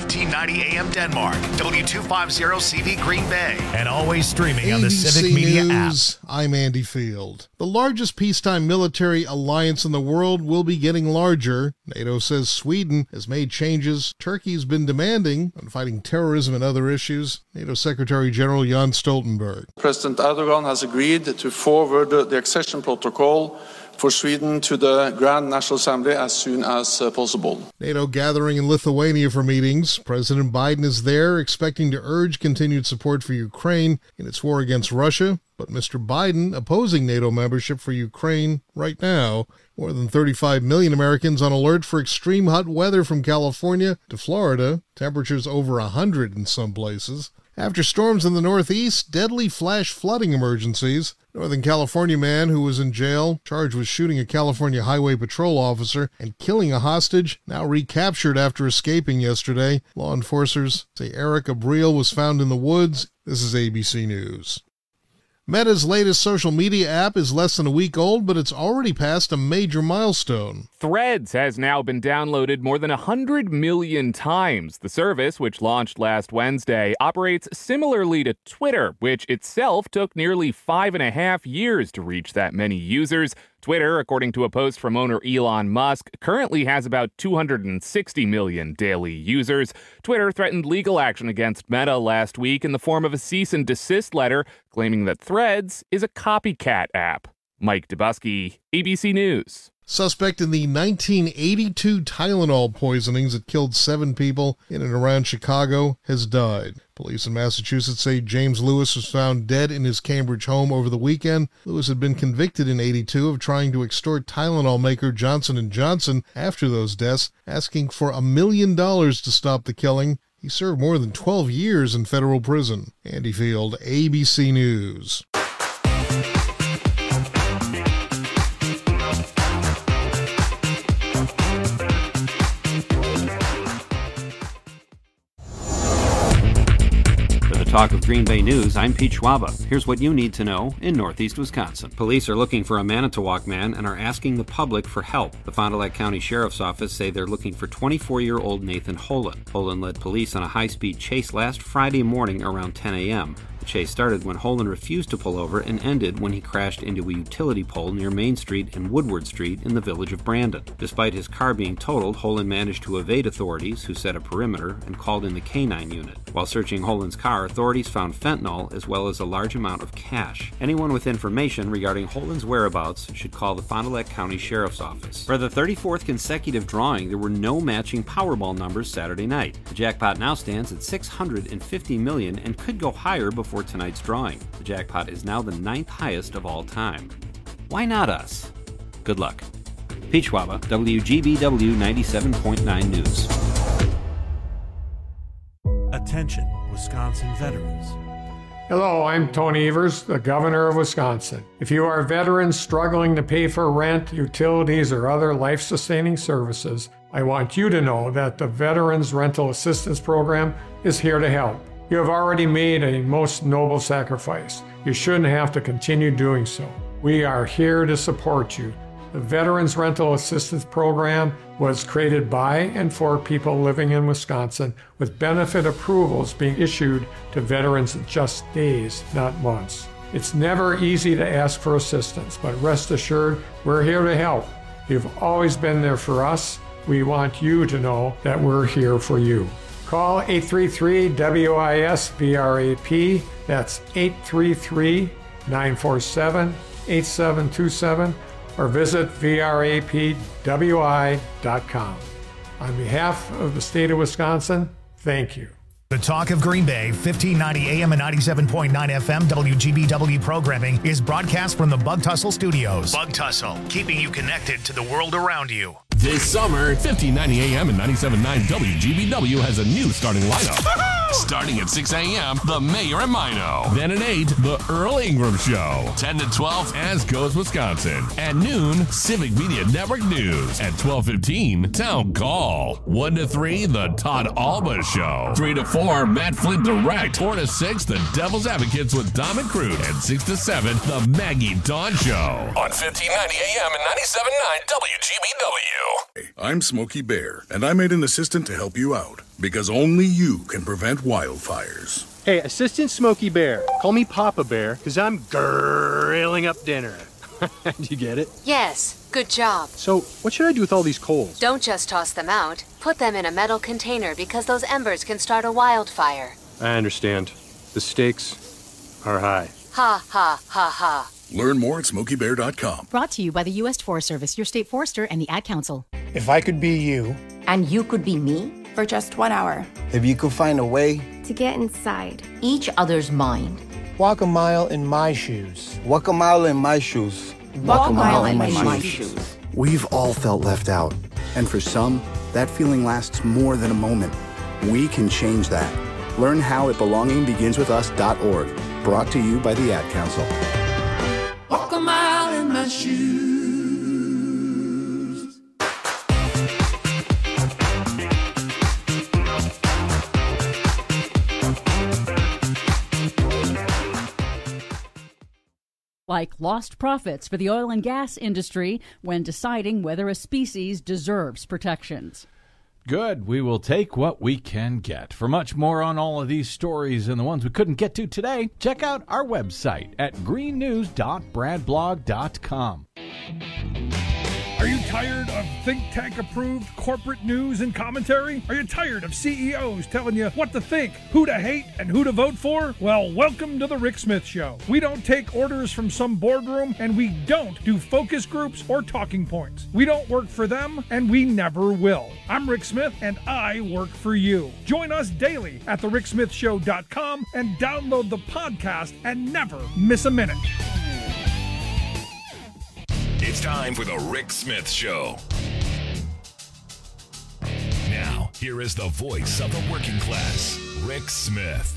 1590 AM Denmark, W250CV Green Bay, and always streaming on the ABC Civic Media News, app. I'm Andy Field. The largest peacetime military alliance in the world will be getting larger. NATO says Sweden has made changes Turkey's been demanding on fighting terrorism and other issues. NATO Secretary General Jens Stoltenberg. President Erdogan has agreed to forward the accession protocol for Sweden to the Grand National Assembly as soon as possible. NATO gathering in Lithuania for meetings. President Biden is there, expecting to urge continued support for Ukraine in its war against Russia. But Mr. Biden opposing NATO membership for Ukraine right now. More than 35 million Americans on alert for extreme hot weather from California to Florida. Temperatures over 100 in some places. After storms in the Northeast, deadly flash flooding emergencies. Northern California man who was in jail, charged with shooting a California Highway Patrol officer and killing a hostage, now recaptured after escaping yesterday. Law enforcers say Eric Abril was found in the woods. This is ABC News. Meta's latest social media app is less than a week old, but it's already passed a major milestone. Threads has now been downloaded more than 100 million times. The service, which launched last Wednesday, operates similarly to Twitter, which itself took nearly 5.5 years to reach that many users. Twitter, according to a post from owner Elon Musk, currently has about 260 million daily users. Twitter threatened legal action against Meta last week in the form of a cease and desist letter, claiming that Threads is a copycat app. Mike Dubusky, ABC News. Suspect in the 1982 Tylenol poisonings that killed 7 people in and around Chicago has died. Police in Massachusetts say James Lewis was found dead in his Cambridge home over the weekend. Lewis had been convicted in '82 of trying to extort Tylenol maker Johnson & Johnson after those deaths, asking for $1 million to stop the killing. He served more than 12 years in federal prison. Andy Field, ABC News. Talk of Green Bay News, I'm Pete Schwaba. Here's what you need to know in Northeast Wisconsin. Police are looking for a Manitowoc man and are asking the public for help. The Fond du Lac County Sheriff's Office say they're looking for 24-year-old Nathan Holen. Holen led police on a high-speed chase last Friday morning around 10 a.m. The chase started when Holen refused to pull over and ended when he crashed into a utility pole near Main Street and Woodward Street in the village of Brandon. Despite his car being totaled, Holen managed to evade authorities, who set a perimeter and called in the K-9 unit. While searching Holen's car, authorities found fentanyl as well as a large amount of cash. Anyone with information regarding Holen's whereabouts should call the Fond du Lac County Sheriff's Office. For the 34th consecutive drawing, there were no matching Powerball numbers Saturday night. The jackpot now stands at $650 million and could go higher before tonight's drawing. The jackpot is now the 9th highest of all time. Why not us? Good luck. Pete Schwaba, WGBW 97.9 News. Attention, Wisconsin veterans. Hello, I'm Tony Evers, the Governor of Wisconsin. If you are a veteran struggling to pay for rent, utilities, or other life-sustaining services, I want you to know that the Veterans Rental Assistance Program is here to help. You have already made a most noble sacrifice. You shouldn't have to continue doing so. We are here to support you. The Veterans Rental Assistance Program was created by and for people living in Wisconsin, with benefit approvals being issued to veterans in just days, not months. It's never easy to ask for assistance, but rest assured, we're here to help. You've always been there for us. We want you to know that we're here for you. Call 833-WIS-VRAP. That's 833-947-8727. Or visit vrapwi.com. On behalf of the state of Wisconsin, thank you. The Talk of Green Bay, 1590 AM and 97.9 FM WGBW programming is broadcast from the Bug Tussle Studios. Bug Tussle, keeping you connected to the world around you. This summer, 1590 AM and 97.9 WGBW has a new starting lineup. Starting at 6 a.m., The Mayor and Mino. Then at 8, The Earl Ingram Show. 10 to 12, As Goes Wisconsin. At noon, Civic Media Network News. At 12:15, Town Call. 1 to 3, The Todd Alba Show. 3 to 4, Matt Flint Direct. 4 to 6, The Devil's Advocates with Dom and Crude. And 6 to 7, The Maggie Dawn Show. On 1590 AM and 97.9 WGBW. I'm Smokey Bear, and I made an assistant to help you out. because only you can prevent wildfires. Hey, Assistant Smokey Bear, call me Papa Bear, because I'm grilling up dinner. Do you get it? Yes, good job. So, what should I do with all these coals? Don't just toss them out. Put them in a metal container because those embers can start a wildfire. I understand. The stakes are high. Ha, ha, ha, ha. Learn more at SmokeyBear.com. Brought to you by the U.S. Forest Service, your state forester, and the Ad Council. If I could be you. And you could be me? For just 1 hour. If you could find a way. To get inside. Each other's mind. Walk a mile in my shoes. Walk a mile in my shoes. Walk a mile in my shoes. We've all felt left out. And for some, that feeling lasts more than a moment. We can change that. Learn how at belongingbeginswithus.org. Brought to you by the Ad Council. Walk a mile in my shoes. Like lost profits for the oil and gas industry when deciding whether a species deserves protections. Good. We will take what we can get. For much more on all of these stories and the ones we couldn't get to today, check out our website at greennews.bradblog.com. Are you tired of think tank-approved corporate news and commentary? Are you tired of CEOs telling you what to think, who to hate, and who to vote for? Well, welcome to The Rick Smith Show. We don't take orders from some boardroom, and we don't do focus groups or talking points. We don't work for them, and we never will. I'm Rick Smith, and I work for you. Join us daily at thericksmithshow.com and download the podcast and never miss a minute. It's time for the Rick Smith Show. Now, here is the voice of the working class, Rick Smith.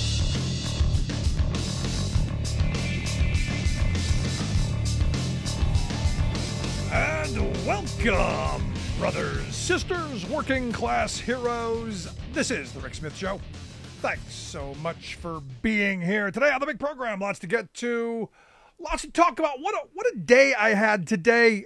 And welcome, brothers, sisters, working class heroes. This is the Rick Smith Show. Thanks so much for being here today on the big program. Lots to get to. Lots to talk about. What a day I had today.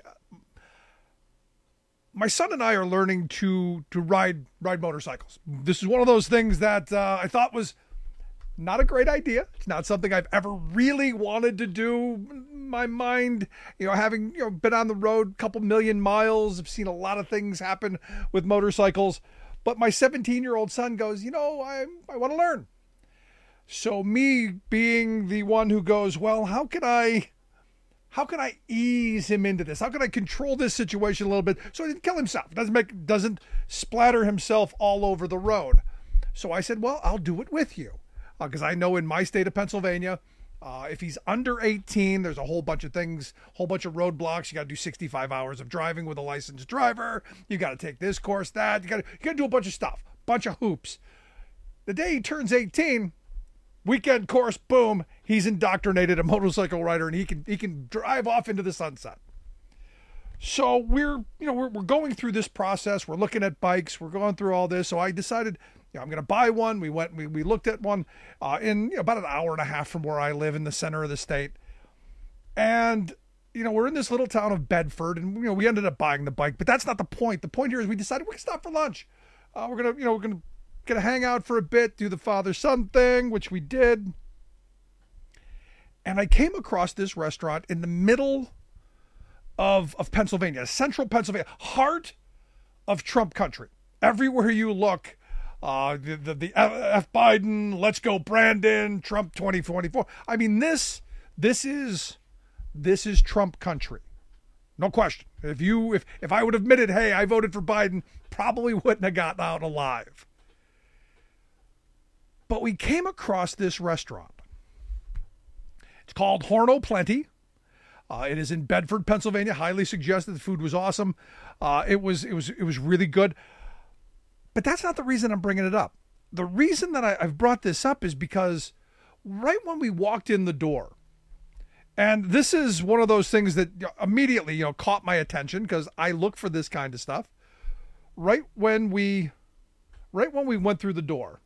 My son and I are learning to ride motorcycles. This is one of those things that I thought was not a great idea. It's not something I've ever really wanted to do. My mind, having been on the road a couple million miles, I've seen a lot of things happen with motorcycles. But my 17-year-old son goes, I want to learn. So me being the one who goes, well, how can I ease him into this? How can I control this situation a little bit so he doesn't kill himself? Doesn't splatter himself all over the road. So I said, well, I'll do it with you. Because I know in my state of Pennsylvania, if he's under 18, there's a whole bunch of things, whole bunch of roadblocks. You got to do 65 hours of driving with a licensed driver. You got to take this course, that. You got to do a bunch of stuff, bunch of hoops. The day he turns 18, weekend course, boom, he's indoctrinated a motorcycle rider, and he can drive off into the sunset. So we're going through this process. We're looking at bikes. We're going through all this. So I decided, I'm going to buy one. We looked at one in about an hour and a half from where I live in the center of the state. And, we're in this little town of Bedford, and, we ended up buying the bike, but that's not the point. The point here is we decided we're going to stop for lunch. We're going to hang out for a bit, do the father-son thing, which we did. And I came across this restaurant in the middle of Pennsylvania, central Pennsylvania, heart of Trump country. Everywhere you look, the F. Biden, let's go Brandon, Trump 2024. I mean, this is Trump country. No question. If I would have admitted, hey, I voted for Biden, probably wouldn't have gotten out alive. But we came across this restaurant. It's called Horn O'Plenty. It is in Bedford, Pennsylvania. Highly suggested. The food was awesome. It was really good. But that's not the reason I'm bringing it up. The reason that I've brought this up is because right when we walked in the door, and this is one of those things that immediately caught my attention because I look for this kind of stuff. Right when we went through the door,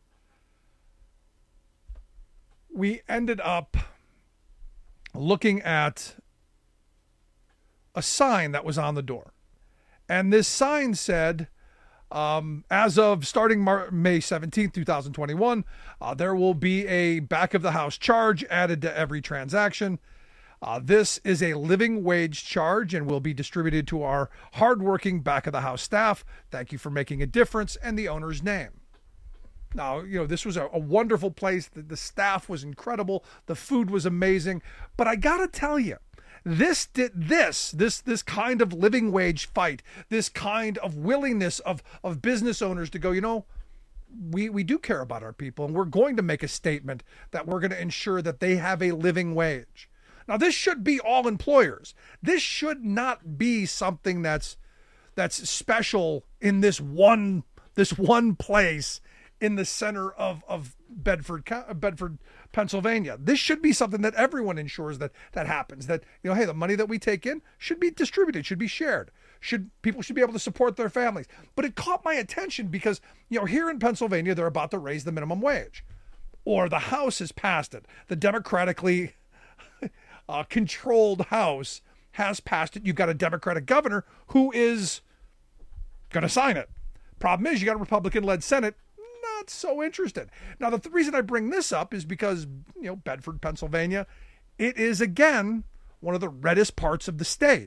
we ended up looking at a sign that was on the door. And this sign said, As of starting May 17th, 2021, there will be a back-of-the-house charge added to every transaction. This is a living wage charge and will be distributed to our hardworking back-of-the-house staff. Thank you for making a difference, and the owner's name. Now, this was a wonderful place. The staff was incredible. The food was amazing. But I got to tell you, this kind of living wage fight, this kind of willingness of business owners to go, we do care about our people, and we're going to make a statement that we're going to ensure that they have a living wage. Now, this should be all employers. This should not be something that's special in this one place in the center of Bedford, Pennsylvania. This should be something that everyone ensures that happens. That, hey, the money that we take in should be distributed, should be shared. People should be able to support their families. But it caught my attention because, here in Pennsylvania, they're about to raise the minimum wage. Or the House has passed it. The democratically controlled House has passed it. You've got a Democratic governor who is going to sign it. Problem is, you got a Republican-led Senate not so interested. Now, the reason I bring this up is because, Bedford, Pennsylvania, it is, again, one of the reddest parts of the state.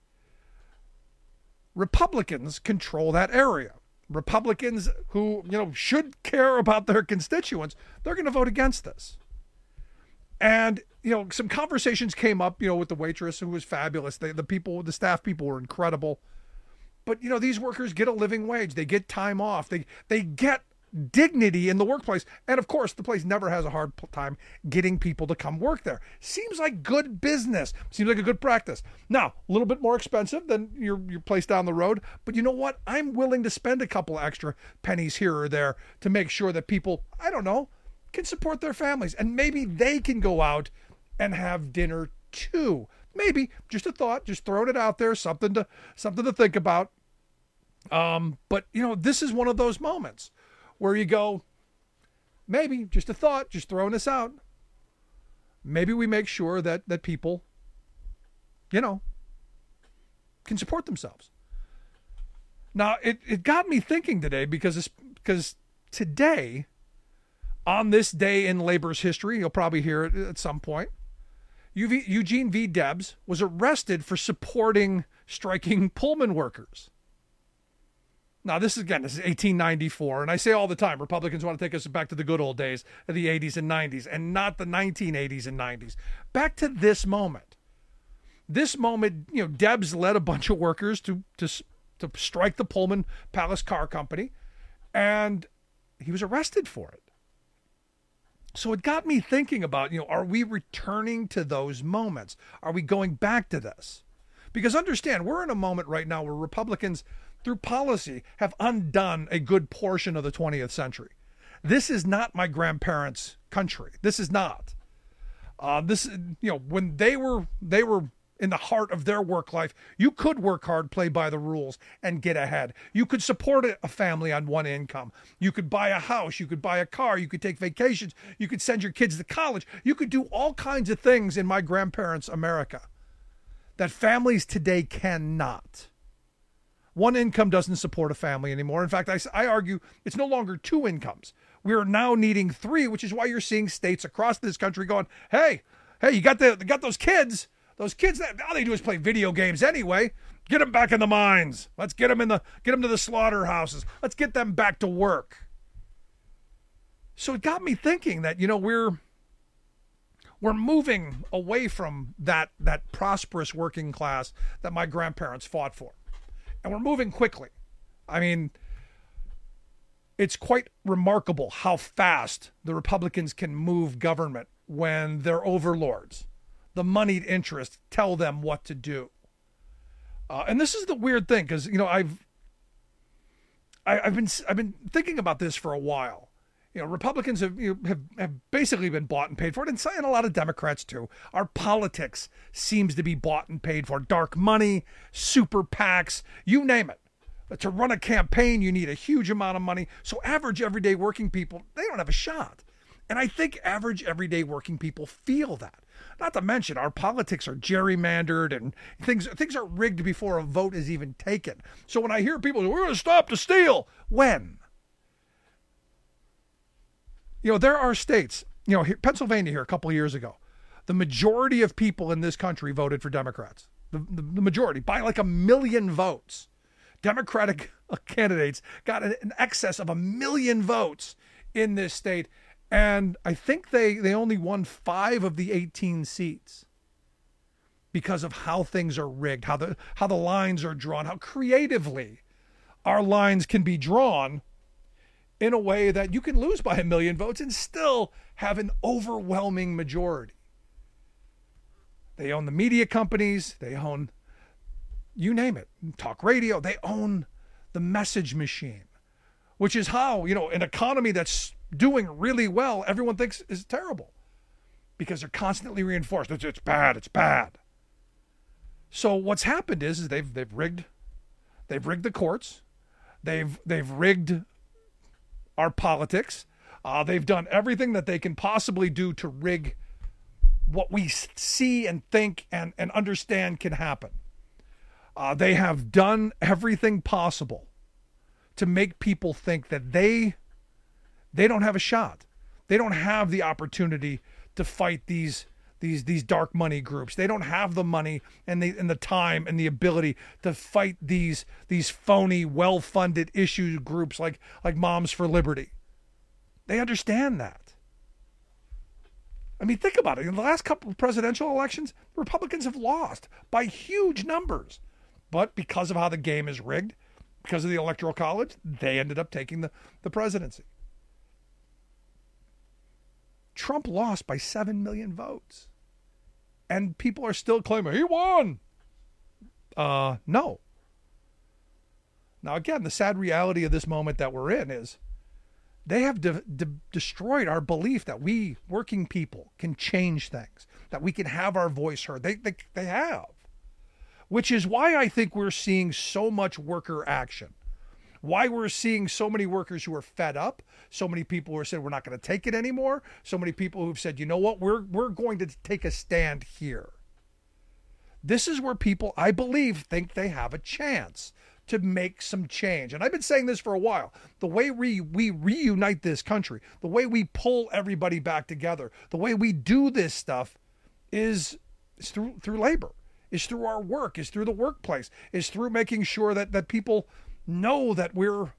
Republicans control that area. Republicans who, should care about their constituents, they're going to vote against this. And, some conversations came up, with the waitress who was fabulous. The staff people were incredible. But, these workers get a living wage. They get time off. They get dignity in the workplace. And of course, the place never has a hard time getting people to come work there. Seems like good business. Seems like a good practice. Now, a little bit more expensive than your place down the road. But you know what? I'm willing to spend a couple extra pennies here or there to make sure that people, can support their families. And maybe they can go out and have dinner too. Maybe. Just a thought. Just throwing it out there. Something to think about. But, this is one of those moments where you go, maybe, just a thought, just throwing this out. Maybe we make sure that people, can support themselves. Now, it got me thinking today because today, on this day in labor's history, you'll probably hear it at some point, Eugene V. Debs was arrested for supporting striking Pullman workers. Now, this is 1894, and I say all the time, Republicans want to take us back to the good old days of the 80s and 90s, and not the 1980s and 90s. Back to this moment. This moment, Debs led a bunch of workers to strike the Pullman Palace Car Company, and he was arrested for it. So it got me thinking about, are we returning to those moments? Are we going back to this? Because understand, we're in a moment right now where Republicans, through policy, have undone a good portion of the 20th century. This is not my grandparents' country. This is not. When they were in the heart of their work life, you could work hard, play by the rules, and get ahead. You could support a family on one income. You could buy a house. You could buy a car. You could take vacations. You could send your kids to college. You could do all kinds of things in my grandparents' America that families today cannot. One income doesn't support a family anymore. In fact, I argue it's no longer two incomes. We are now needing three, which is why you're seeing states across this country going, hey, you got those kids. Those kids, all they do is play video games anyway. Get them back in the mines. Let's get them to the slaughterhouses. Let's get them back to work. So it got me thinking that, we're moving away from that prosperous working class that my grandparents fought for. And we're moving quickly. I mean, it's quite remarkable how fast the Republicans can move government when their overlords, the moneyed interests, tell them what to do. And this is the weird thing, because I've been thinking about this for a while. Republicans have basically been bought and paid for it, and a lot of Democrats too. Our politics seems to be bought and paid for. Dark money, super PACs, you name it. To run a campaign, you need a huge amount of money. So average, everyday working people, they don't have a shot. And I think average, everyday working people feel that. Not to mention our politics are gerrymandered and things are rigged before a vote is even taken. So when I hear people, we're going to stop the steal, when? There are states, Pennsylvania here a couple of years ago, the majority of people in this country voted for Democrats. The majority, by like 1 million votes. Democratic candidates got an excess of 1 million votes in this state. And I think they only won 5 of the 18 seats because of how things are rigged, how the lines are drawn, how creatively our lines can be drawn in a way that you can lose by 1 million votes and still have an overwhelming majority. They own the media companies. They own, you name it, talk radio. They own the message machine, which is how, an economy that's doing really well, everyone thinks is terrible because they're constantly reinforced. It's bad. It's bad. So what's happened is they've rigged the courts. They've rigged our politics. They've done everything that they can possibly do to rig what we see and think and understand can happen. They have done everything possible to make people think that they don't have a shot. They don't have the opportunity to fight these dark money groups. They don't have the money and the time and the ability to fight these phony, well-funded issue groups like Moms for Liberty. They understand that. I mean, think about it. In the last couple of presidential elections, Republicans have lost by huge numbers. But because of how the game is rigged, because of the Electoral College, they ended up taking the presidency. Trump lost by 7 million votes. And people are still claiming, he won. No. Now, again, the sad reality of this moment that we're in is they have destroyed our belief that we working people can change things, that we can have our voice heard. They have. Which is why I think we're seeing so much worker action. Why we're seeing so many workers who are fed up, so many people who are saying we're not going to take it anymore, so many people who've said, you know what, we're going to take a stand here. This is where people, I believe, think they have a chance to make some change. And I've been saying this for a while. The way we reunite this country, the way we pull everybody back together, the way we do this stuff is through labor, is through our work, is through the workplace, is through making sure that people know that we're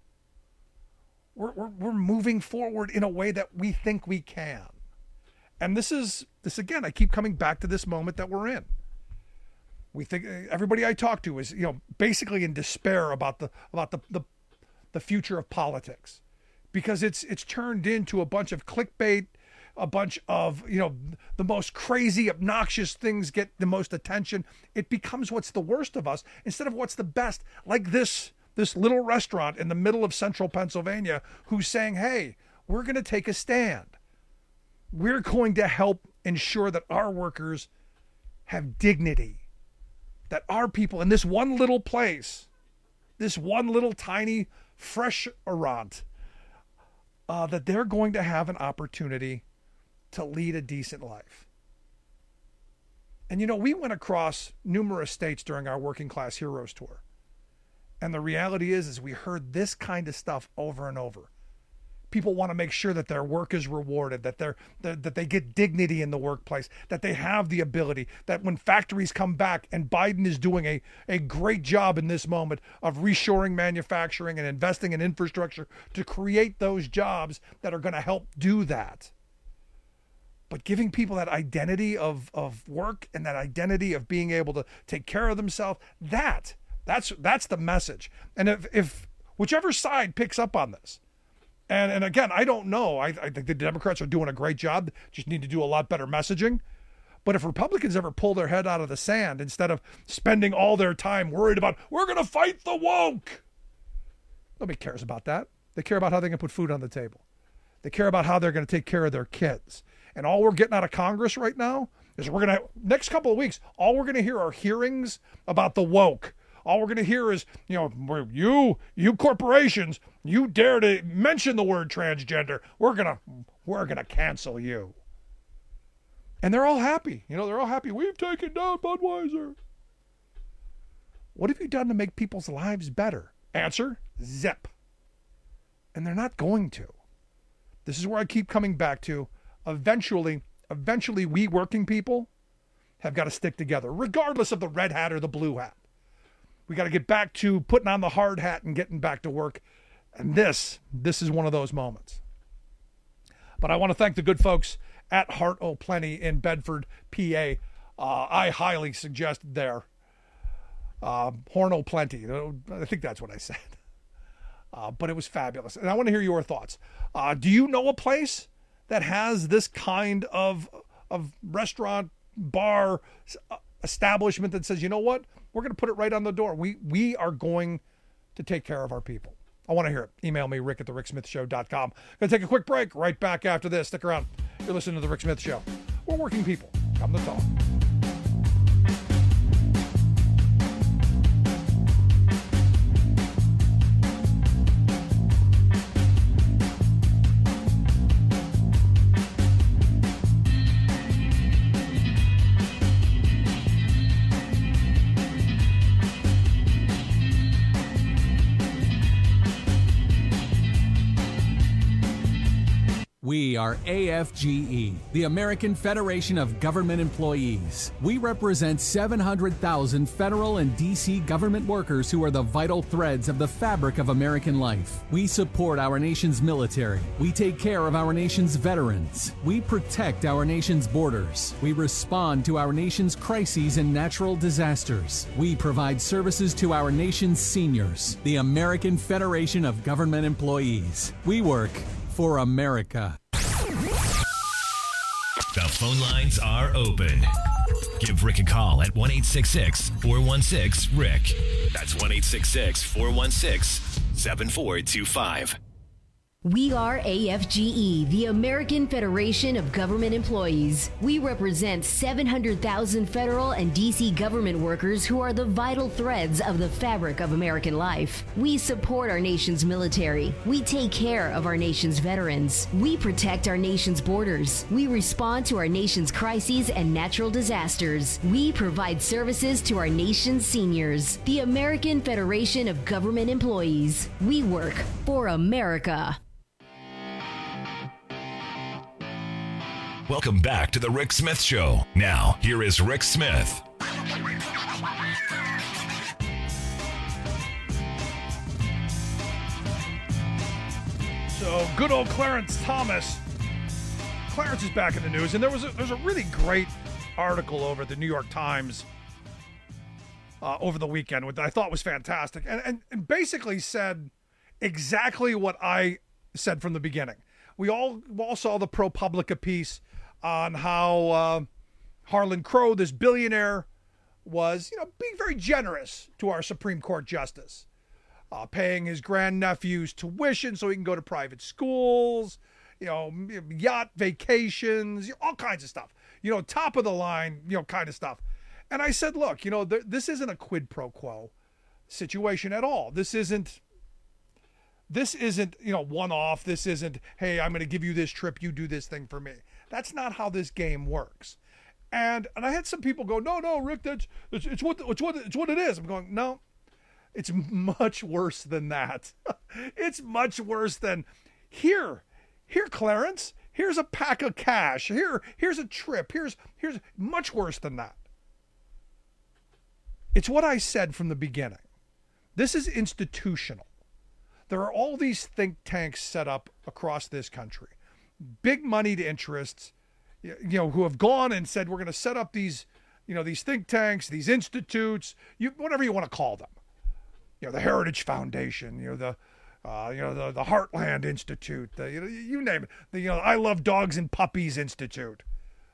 moving forward in a way that we think we can. And this again, I keep coming back to this moment that we're in. We think everybody I talk to is, basically in despair about the future of politics, because it's turned into a bunch of clickbait, a bunch of, the most crazy, obnoxious things get the most attention. It becomes what's the worst of us instead of what's the best. Like this little restaurant in the middle of central Pennsylvania who's saying, hey, we're going to take a stand. We're going to help ensure that our workers have dignity, that our people in this one little place, this one little tiny fresh restaurant, that they're going to have an opportunity to lead a decent life. And we went across numerous states during our Working Class Heroes tour. And the reality is we heard this kind of stuff over and over. People want to make sure that their work is rewarded, that they get dignity in the workplace, that they have the ability, that when factories come back, and Biden is doing a great job in this moment of reshoring manufacturing and investing in infrastructure to create those jobs that are going to help do that. But giving people that identity of work and that identity of being able to take care of themselves, that's the message. And if whichever side picks up on this, and again, I don't know. I think the Democrats are doing a great job. Just need to do a lot better messaging. But if Republicans ever pull their head out of the sand instead of spending all their time worried about, we're going to fight the woke. Nobody cares about that. They care about how they can put food on the table. They care about how they're going to take care of their kids. And all we're getting out of Congress right now is next couple of weeks, all we're going to hear are hearings about the woke. all we're going to hear is, you corporations, you dare to mention the word transgender, we're going to cancel you. And they're all happy. They're all happy. We've taken down Budweiser. What have you done to make people's lives better? Answer, zip. And they're not going to. This is where I keep coming back to. Eventually, we working people have got to stick together, regardless of the red hat or the blue hat. We got to get back to putting on the hard hat and getting back to work. And this is one of those moments. But I want to thank the good folks at Heart O'Plenty in Bedford, PA. I highly suggest there. Horn O'Plenty. I think that's what I said. But it was fabulous. And I want to hear your thoughts. Do you know a place that has this kind of restaurant, bar, establishment that says, you know what? We're going to put it right on the door. We are going to take care of our people. I want to hear it. Email me, rick@thericksmithshow.com. Going to take a quick break. Right back after this. Stick around. You're listening to The Rick Smith Show. We're working people. Come to talk. We are AFGE, the American Federation of Government Employees. We represent 700,000 federal and D.C. government workers who are the vital threads of the fabric of American life. We support our nation's military. We take care of our nation's veterans. We protect our nation's borders. We respond to our nation's crises and natural disasters. We provide services to our nation's seniors. The American Federation of Government Employees. We work for America. The phone lines are open. Give Rick a call at 1-866-416-RICK. That's 1-866-416-7425. We are AFGE, the American Federation of Government Employees. We represent 700,000 federal and D.C. government workers who are the vital threads of the fabric of American life. We support our nation's military. We take care of our nation's veterans. We protect our nation's borders. We respond to our nation's crises and natural disasters. We provide services to our nation's seniors. The American Federation of Government Employees. We work for America. Welcome back to The Rick Smith Show. Now, here is Rick Smith. So, good old Clarence Thomas. Clarence is back in the news, and there's a really great article over at the New York Times over the weekend, which I thought was fantastic, and basically said exactly what I said from the beginning. We all saw the ProPublica piece on how Harlan Crow, this billionaire, was being very generous to our Supreme Court justice, paying his grandnephew's tuition so he can go to private schools, yacht vacations, all kinds of stuff, top of the line, kind of stuff. And I said, look, this isn't a quid pro quo situation at all. This isn't one-off. This isn't, hey, I'm going to give you this trip, you do this thing for me. That's not how this game works. And I had some people go, no, Rick, it's what it is. I'm going, no, it's much worse than that. It's much worse than, here, Clarence, here's a pack of cash. Here's a trip. Here's much worse than that. It's what I said from the beginning. This is institutional. There are all these think tanks set up across this country, big moneyed interests, who have gone and said, we're going to set up these, these think tanks, these institutes, whatever you want to call them. The Heritage Foundation, the Heartland Institute, you name it, the I Love Dogs and Puppies Institute.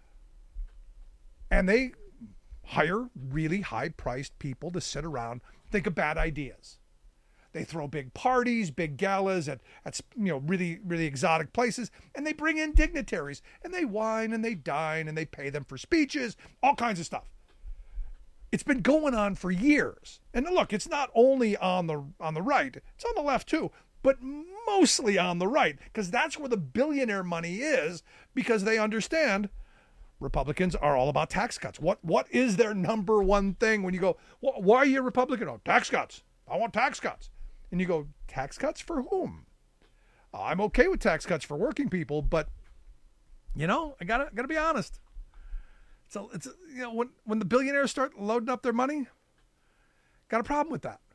And they hire really high-priced people to sit around, think of bad ideas. They throw big parties, big galas at really, really exotic places, and they bring in dignitaries, and they wine and they dine and they pay them for speeches, all kinds of stuff. It's been going on for years. And look, it's not only on the right, it's on the left too, but mostly on the right, because that's where the billionaire money is, because they understand Republicans are all about tax cuts. What is their number one thing when you go, why are you a Republican? Oh, tax cuts. I want tax cuts. And you go, tax cuts for whom? I'm okay with tax cuts for working people, but I gotta be honest. It's when the billionaires start loading up their money, got a problem with that.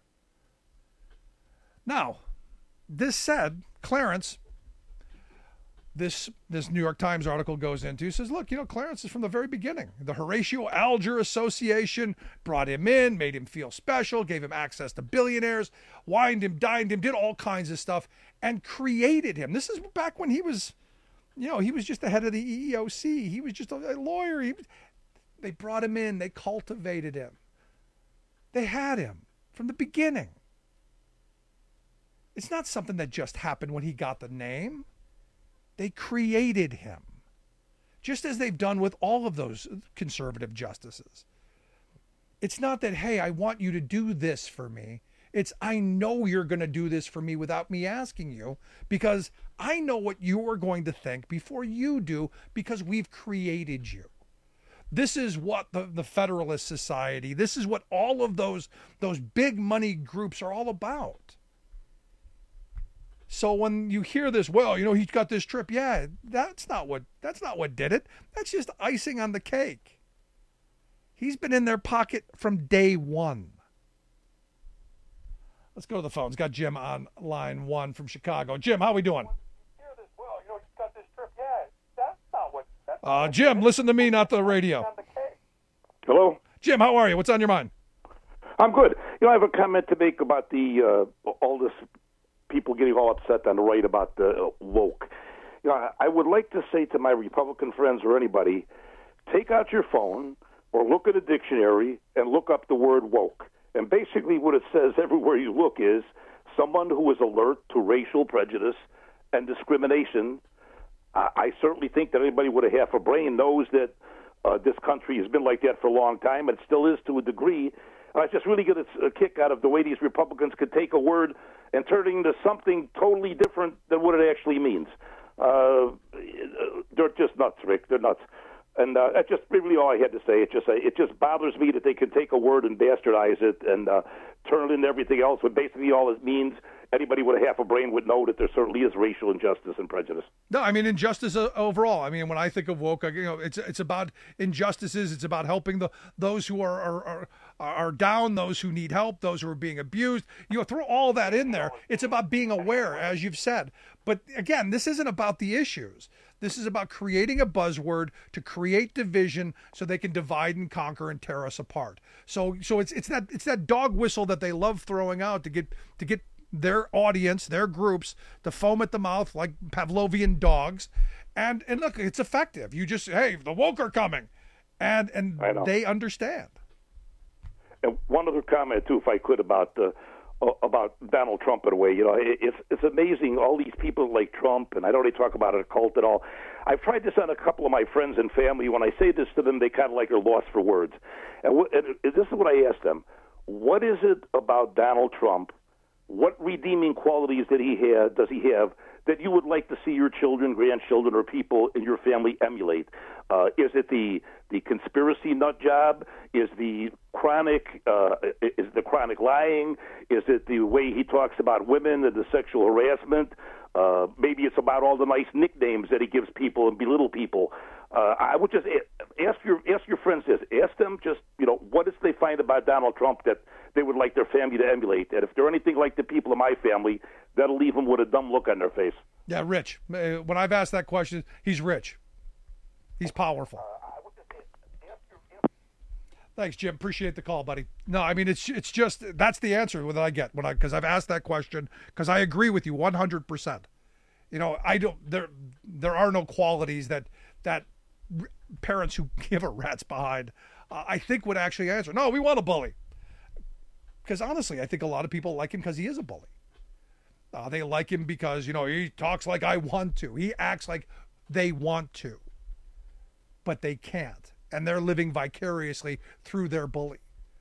Now, this said, Clarence, this New York Times article goes into, says, look, Clarence is from the very beginning. The Horatio Alger Association brought him in, made him feel special, gave him access to billionaires, wined him, dined him, did all kinds of stuff, and created him. This is back when he was, he was just the head of the EEOC. He was just a lawyer. They brought him in. They cultivated him. They had him from the beginning. It's not something that just happened when he got the name. They created him, just as they've done with all of those conservative justices. It's not that, hey, I want you to do this for me. It's, I know you're going to do this for me without me asking you, because I know what you are going to think before you do, because we've created you. This is what the Federalist Society, this is what all of those big money groups are all about. So when you hear this, well, he's got this trip. Yeah, that's not what did it. That's just icing on the cake. He's been in their pocket from day one. Let's go to the phones. Got Jim on line 1 from Chicago. Jim, how we doing? Jim, listen to me, not the radio. Hello? Jim, how are you? What's on your mind? I'm good. I have a comment to make about the all this people getting all upset on the right about the woke. I would like to say to my Republican friends or anybody, take out your phone or look at a dictionary and look up the word woke. And basically what it says everywhere you look is someone who is alert to racial prejudice and discrimination. I certainly think that anybody with a half a brain knows that this country has been like that for a long time and still is to a degree. And I just really get a kick out of the way these Republicans could take a word and turn it into something totally different than what it actually means. They're just nuts, Rick. They're nuts. And that's just really all I had to say. It just bothers me that they can take a word and bastardize it and turn it into everything else, when basically all it means, anybody with a half a brain would know that there certainly is racial injustice and prejudice. No, I mean injustice overall. I mean, when I think of woke, it's about injustices. It's about helping those who are down, those who need help, those who are being abused. Throw all that in there. It's about being aware, as you've said. But again, this isn't about the issues. This is about creating a buzzword to create division so they can divide and conquer and tear us apart. So it's that dog whistle that they love throwing out to get their audience, their groups, to foam at the mouth like Pavlovian dogs. And look, it's effective. You just, hey, the woke are coming. And they understand. And one other comment, too, if I could, about Donald Trump in a way. It's amazing, all these people like Trump, and I don't really talk about it a cult at all. I've tried this on a couple of my friends and family. When I say this to them, they kind of like are lost for words. And this is what I ask them. What is it about Donald Trump? What redeeming qualities does he have that you would like to see your children, grandchildren, or people in your family emulate? Is it the conspiracy nut job? Is the chronic lying? Is it the way he talks about women and the sexual harassment? Maybe it's about all the nice nicknames that he gives people and belittle people. I would just ask your friends this. Ask them just, what does they find about Donald Trump that they would like their family to emulate? And if they're anything like the people in my family, that'll leave them with a dumb look on their face. Yeah, Rich. When I've asked that question, he's rich. He's powerful. Thanks, Jim. Appreciate the call, buddy. No, I mean, it's just, that's the answer that I get because I've asked that question, because I agree with you 100%. There are no qualities that parents who give a rat's behind, I think, would actually answer. No, we want a bully. Because honestly, I think a lot of people like him because he is a bully. They like him because, he talks like I want to. He acts like they want to. But they can't. And they're living vicariously through their bully.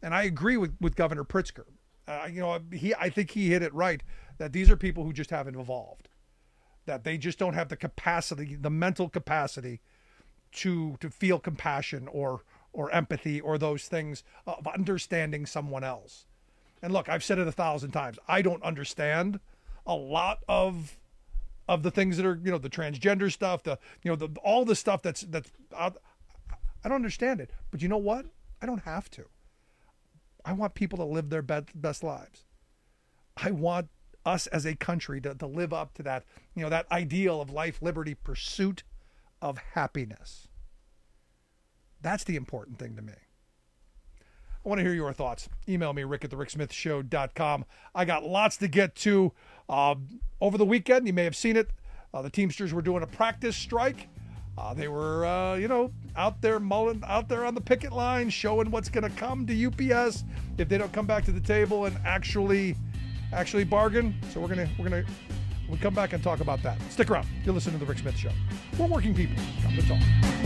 And I agree with Governor Pritzker. I think he hit it right, that these are people who just haven't evolved, that they just don't have the capacity, the mental capacity to feel compassion or empathy or those things of understanding someone else. And look, I've said it 1,000 times. I don't understand a lot of the things that are, the transgender stuff, all the stuff that's out. I don't understand it. But you know what? I don't have to. I want people to live their best lives. I want us as a country to live up to that, that ideal of life, liberty, pursuit of happiness. That's the important thing to me. I want to hear your thoughts. Email me, rick@thericksmithshow.com. I got lots to get to. Over the weekend, you may have seen it, the Teamsters were doing a practice strike. They were, out there on the picket line, showing what's going to come to UPS if they don't come back to the table and actually bargain. So we'll come back and talk about that. Stick around. You're listening to The Rick Smith Show. We're working people. Come to talk.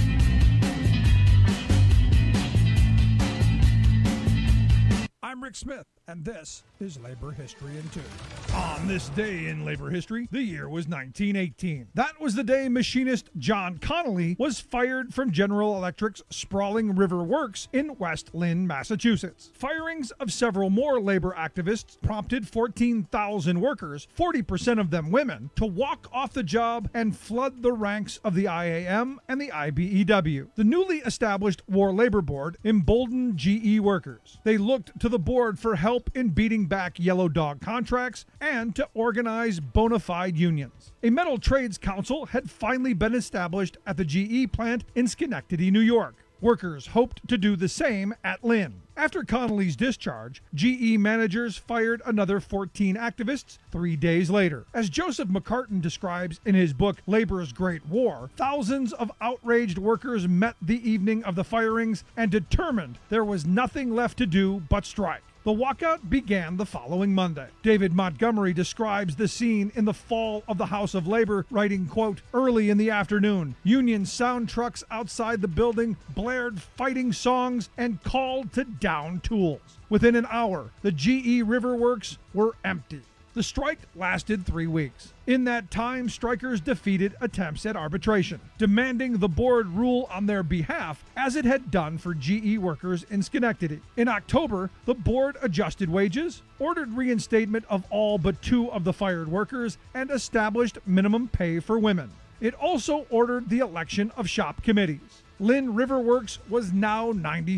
I'm Rick Smith, and this is Labor History in 2. On this day in labor history, the year was 1918. That was the day machinist John Connolly was fired from General Electric's sprawling river works in West Lynn, Massachusetts. Firings of several more labor activists prompted 14,000 workers, 40% of them women, to walk off the job and flood the ranks of the IAM and the IBEW. The newly established War Labor Board emboldened GE workers. They looked to the board for help in beating back yellow dog contracts and to organize bona fide unions. A Metal Trades Council had finally been established at the GE plant in Schenectady, New York. Workers hoped to do the same at Lynn. After Connolly's discharge, GE managers fired another 14 activists 3 days later. As Joseph McCartan describes in his book Labor's Great War, thousands of outraged workers met the evening of the firings and determined there was nothing left to do but strike. The walkout began the following Monday. David Montgomery describes the scene in the fall of the House of Labor, writing, quote, "Early in the afternoon, Union sound trucks outside the building blared fighting songs and called to down tools. Within an hour, the GE River Works were empty." The strike lasted 3 weeks. In that time, strikers defeated attempts at arbitration, demanding the board rule on their behalf as it had done for GE workers in Schenectady. In October, the board adjusted wages, ordered reinstatement of all but 2 of the fired workers, and established minimum pay for women. It also ordered the election of shop committees. Lynn River Works was now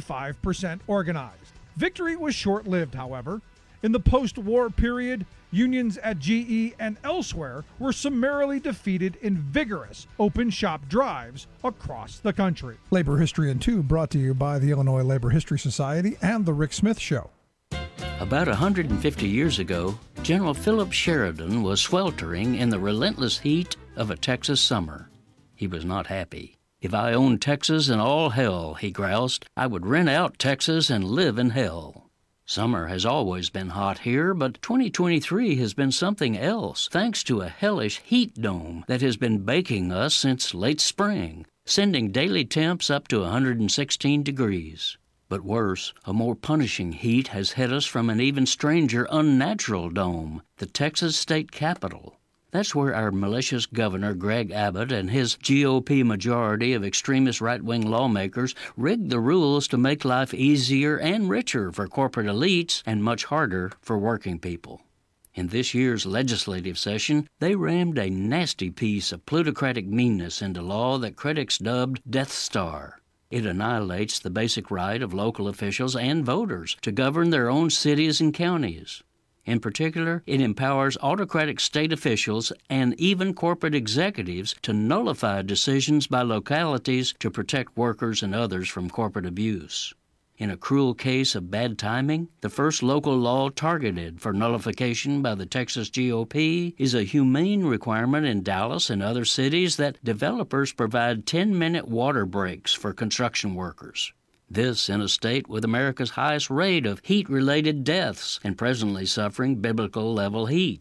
95% organized. Victory was short-lived, however. In the post-war period, unions at GE and elsewhere were summarily defeated in vigorous open shop drives across the country. Labor History in 2 brought to you by the Illinois Labor History Society and The Rick Smith Show. About 150 years ago, General Philip Sheridan was sweltering in the relentless heat of a Texas summer. He was not happy. "If I owned Texas and all hell," he groused, "I would rent out Texas and live in hell." Summer has always been hot here, but 2023 has been something else, thanks to a hellish heat dome that has been baking us since late spring, sending daily temps up to 116 degrees. But worse, a more punishing heat has hit us from an even stranger, unnatural dome, the Texas state capitol. That's where our malicious governor, Greg Abbott, and his GOP majority of extremist right-wing lawmakers rigged the rules to make life easier and richer for corporate elites and much harder for working people. In this year's legislative session, they rammed a nasty piece of plutocratic meanness into law that critics dubbed Death Star. It annihilates the basic right of local officials and voters to govern their own cities and counties. In particular, it empowers autocratic state officials and even corporate executives to nullify decisions by localities to protect workers and others from corporate abuse. In a cruel case of bad timing, the first local law targeted for nullification by the Texas GOP is a humane requirement in Dallas and other cities that developers provide 10-minute water breaks for construction workers. This in a state with America's highest rate of heat-related deaths and presently suffering biblical-level heat.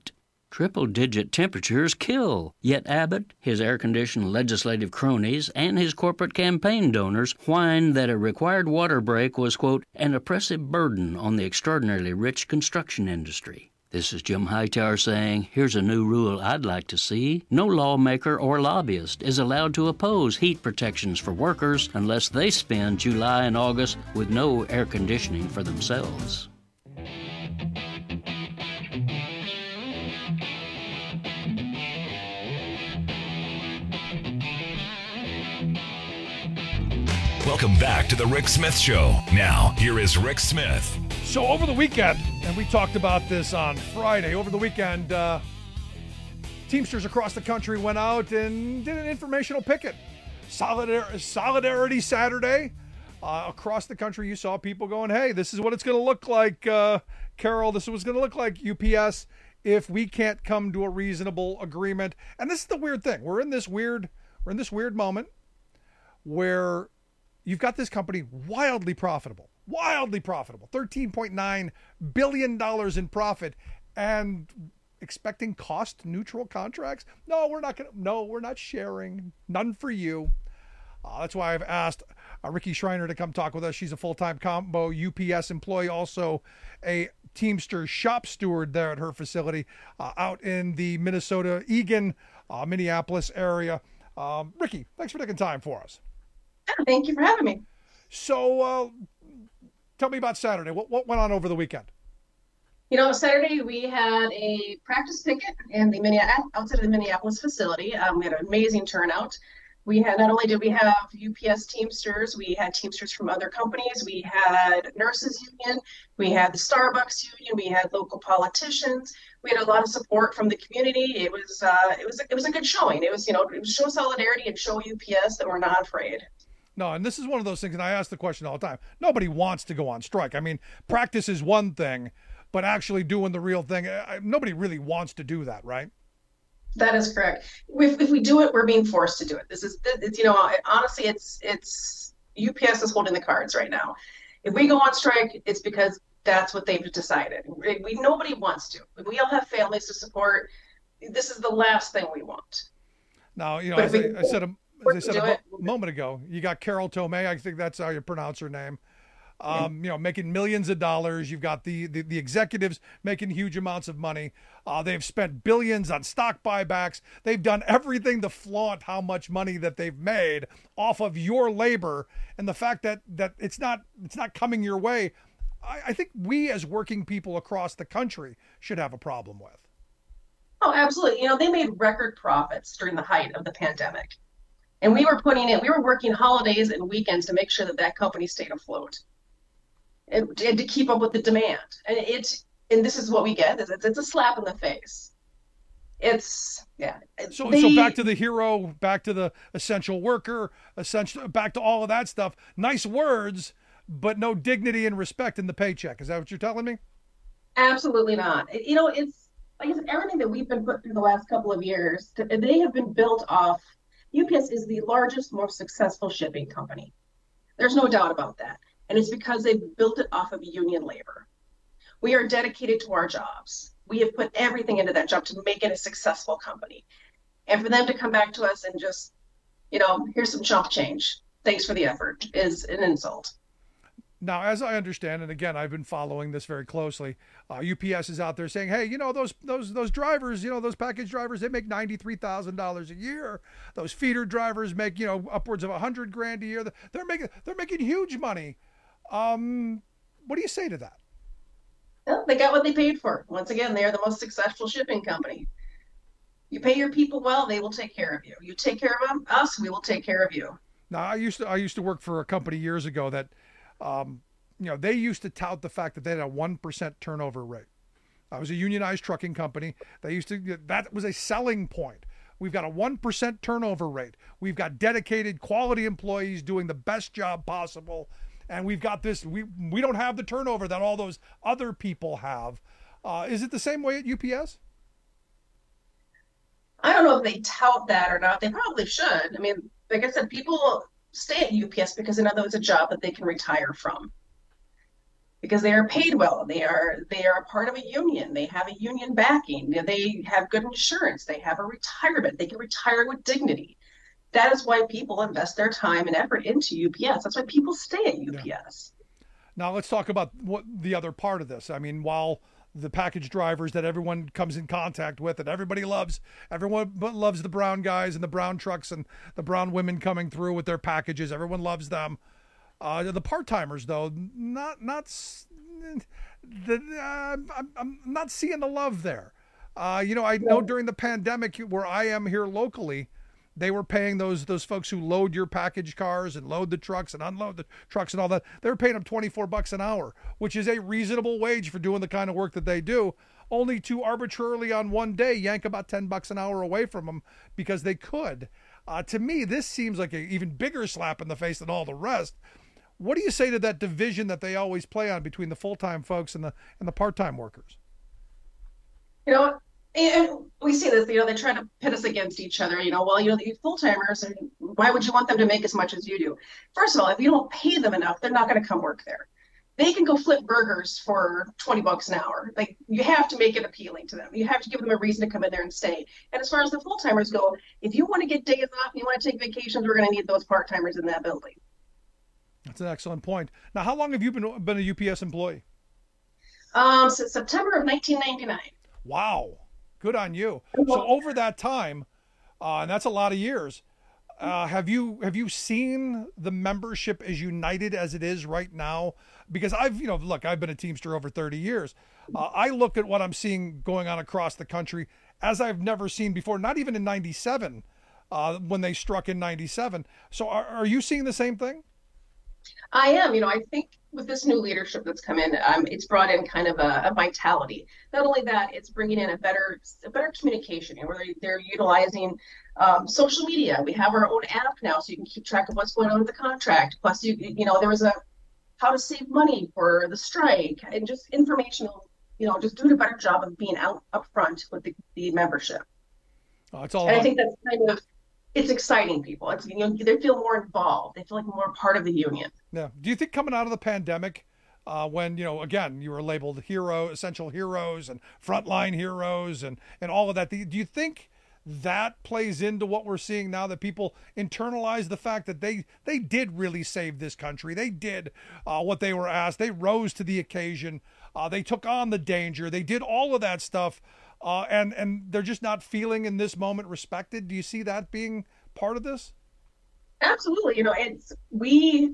Triple-digit temperatures kill. Yet Abbott, his air-conditioned legislative cronies, and his corporate campaign donors whined that a required water break was, quote, an oppressive burden on the extraordinarily rich construction industry. This is Jim Hightower saying, here's a new rule I'd like to see. No lawmaker or lobbyist is allowed to oppose heat protections for workers unless they spend July and August with no air conditioning for themselves. Welcome back to the Rick Smith Show. Now, here is Rick Smith. So over the weekend, and we talked about this on Friday, over the weekend, Teamsters across the country went out and did an informational picket. Solidarity Saturday. Across the country, you saw people going, hey, this is what it's going to look like, Carol. This is what it's going to look like, UPS, if we can't come to a reasonable agreement. And this is the weird thing. We're in this weird moment where you've got this company wildly profitable, $13.9 billion in profit, and expecting cost neutral contracts. No, we're not sharing. None for you. That's why I've asked Ricky Schreiner to come talk with us. She's a full-time Combo UPS employee, also a Teamster shop steward there at her facility out in the Minnesota, Eagan, Minneapolis area. Ricky, thanks for taking time for us. Thank you for having me. So tell me about Saturday. What went on over the weekend? Saturday we had a practice picket in the outside of the Minneapolis facility. We had an amazing turnout. We had, not only did we have UPS Teamsters, we had Teamsters from other companies. We had Nurses Union. We had the Starbucks Union. We had local politicians. We had a lot of support from the community. It was a good showing. It was show solidarity and show UPS that we're not afraid. No, and this is one of those things, and I ask the question all the time. Nobody wants to go on strike. I mean, practice is one thing, but actually doing the real thing, nobody really wants to do that, right? That is correct. If we do it, we're being forced to do it. Honestly, it's UPS is holding the cards right now. If we go on strike, it's because that's what they've decided. Nobody wants to. We all have families to support. This is the last thing we want. Now, as I said a moment ago, you got Carol Tomei. I think that's how you pronounce her name. Making millions of dollars. You've got the executives making huge amounts of money. They've spent billions on stock buybacks. They've done everything to flaunt how much money that they've made off of your labor, and the fact that it's not coming your way. I think we as working people across the country should have a problem with. Oh, absolutely. They made record profits during the height of the pandemic. And we were working holidays and weekends to make sure that company stayed afloat and to keep up with the demand. And this is what we get. It's a slap in the face. So back to the hero, back to the essential worker, back to all of that stuff. Nice words, but no dignity and respect in the paycheck. Is that what you're telling me? Absolutely not. It's like I said, everything that we've been put through the last couple of years, they have been built off. UPS is the largest, most successful shipping company. There's no doubt about that. And it's because they've built it off of union labor. We are dedicated to our jobs. We have put everything into that job to make it a successful company. And for them to come back to us and just, here's some chump change, thanks for the effort, is an insult. Now, as I understand, and again, I've been following this very closely, UPS is out there saying, hey, those drivers, those package drivers, they make $93,000 a year. Those feeder drivers make, upwards of $100,000 a year. They're making huge money. What do you say to that? Well, they got what they paid for. Once again, they are the most successful shipping company. You pay your people well, they will take care of you. You take care of us, we will take care of you. Now, I used to work for a company years ago that they used to tout the fact that they had a 1% turnover rate. I was a unionized trucking company. That was a selling point. We've got a 1% turnover rate. We've got dedicated quality employees doing the best job possible. And we've got this, we don't have the turnover that all those other people have. Is it the same way at UPS? I don't know if they tout that or not. They probably should. I mean, like I said, people stay at UPS because they know it's a job that they can retire from. because they are paid well. They are a part of a union. They have a union backing. They have good insurance. They have a retirement. They can retire with dignity. That is why people invest their time and effort into UPS. That's why people stay at UPS. Yeah. Now let's talk about what the other part of this. I mean, while the package drivers that everyone comes in contact with and everybody loves, everyone loves the brown guys and the brown trucks and the brown women coming through with their packages. Everyone loves them. The part-timers, though, I'm not seeing the love there. I know during the pandemic where I am here locally, they were paying those folks who load your package cars and load the trucks and unload the trucks and all that. They were paying them $24 an hour, which is a reasonable wage for doing the kind of work that they do, only to arbitrarily on one day yank about $10 an hour away from them because they could. To me, this seems like an even bigger slap in the face than all the rest. What do you say to that division that they always play on between the full-time folks and the part-time workers? And we see this, they try to pit us against each other, the full-timers, and why would you want them to make as much as you do? First of all, if you don't pay them enough, they're not going to come work there. They can go flip burgers for $20 an hour. Like, you have to make it appealing to them. You have to give them a reason to come in there and stay. And as far as the full-timers go, if you want to get days off, you want to take vacations, we're going to need those part-timers in that building. That's an excellent point. Now, how long have you been a UPS employee? Since September of 1999. Wow. Good on you. So over that time, and that's a lot of years, have you seen the membership as united as it is right now? Because I've been a Teamster over 30 years. I look at what I'm seeing going on across the country as I've never seen before, not even in 97, when they struck in 97. So are you seeing the same thing? I am. I think with this new leadership that's come in, it's brought in kind of a vitality. Not only that, it's bringing in a better communication, where they're utilizing social media. We have our own app now, so you can keep track of what's going on with the contract. Plus, there was a how to save money for the strike and just informational. Just doing a better job of being out up front with the membership. It's all. And I think that's kind of. It's exciting people. It's they feel more involved. They feel like more part of the union. Yeah. Do you think coming out of the pandemic, when again you were labeled essential heroes and frontline heroes and all of that, do you think that plays into what we're seeing now, that people internalize the fact that they did really save this country? They did what they were asked. They rose to the occasion. They took on the danger. They did all of that stuff. And they're just not feeling in this moment respected. Do you see that being part of this? Absolutely. We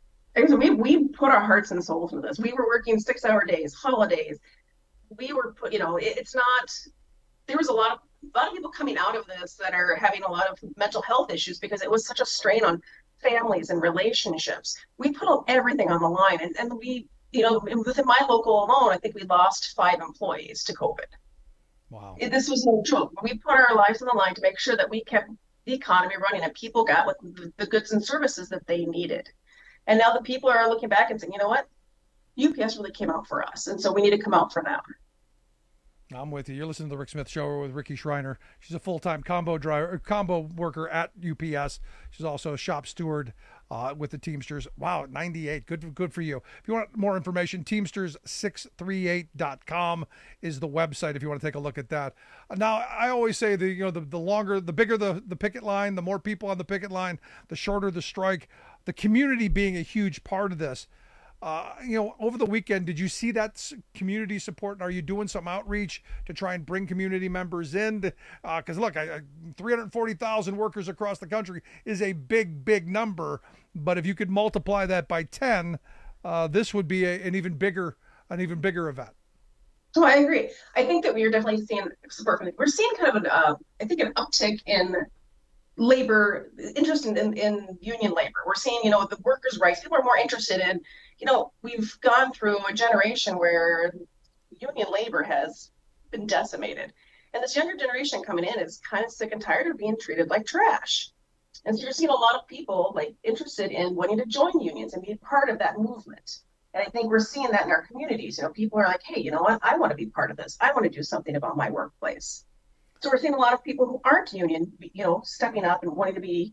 put our hearts and souls into this. We were working 6-hour days, holidays. We were it's not, there was a lot of people coming out of this that are having a lot of mental health issues because it was such a strain on families and relationships. We put everything on the line, and we, within my local alone, I think we lost 5 employees to COVID. Wow. This was no joke. We put our lives on the line to make sure that we kept the economy running and people got the goods and services that they needed. And now the people are looking back and saying, you know what? UPS really came out for us. And so we need to come out for them. I'm with you. You're listening to the Rick Smith Show with Ricky Schreiner. She's a full-time combo worker at UPS. She's also a shop steward with the Teamsters. Wow, 98. Good for you. If you want more information, Teamsters638.com is the website if you want to take a look at that. Now, I always say the bigger the picket line, the more people on the picket line, the shorter the strike. The community being a huge part of this. Over the weekend, did you see that community support? And are you doing some outreach to try and bring community members in? Because look, 340,000 workers across the country is a big, big number. But if you could multiply that by 10, this would be an even bigger event. So I agree. I think that we are definitely seeing support from we're seeing kind of an uptick in labor interest in union labor. We're seeing, the workers' rights. People are more interested in, we've gone through a generation where union labor has been decimated. And this younger generation coming in is kind of sick and tired of being treated like trash. And so you're seeing a lot of people interested in wanting to join unions and be part of that movement. And I think we're seeing that in our communities. People are like, hey, you know what? I want to be part of this. I want to do something about my workplace. So we're seeing a lot of people who aren't union, stepping up and wanting to be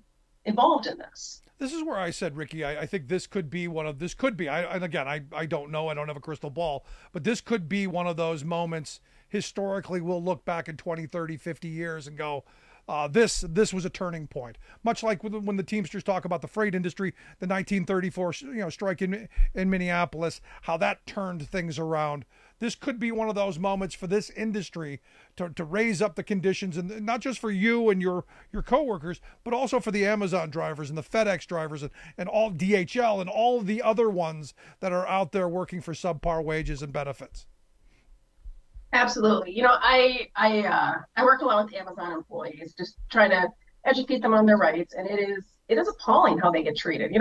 involved in this. This is where I said, Ricky, I think this could be, I don't know, I don't have a crystal ball, but this could be one of those moments historically we'll look back in 20, 30, 50 years and go, this was a turning point. Much like when the Teamsters talk about the freight industry, the 1934 strike in Minneapolis, how that turned things around. This could be one of those moments for this industry to raise up the conditions, and not just for you and your coworkers, but also for the Amazon drivers and the FedEx drivers and all DHL and all the other ones that are out there working for subpar wages and benefits. Absolutely. I work a lot with Amazon employees, just trying to educate them on their rights, and it is appalling how they get treated.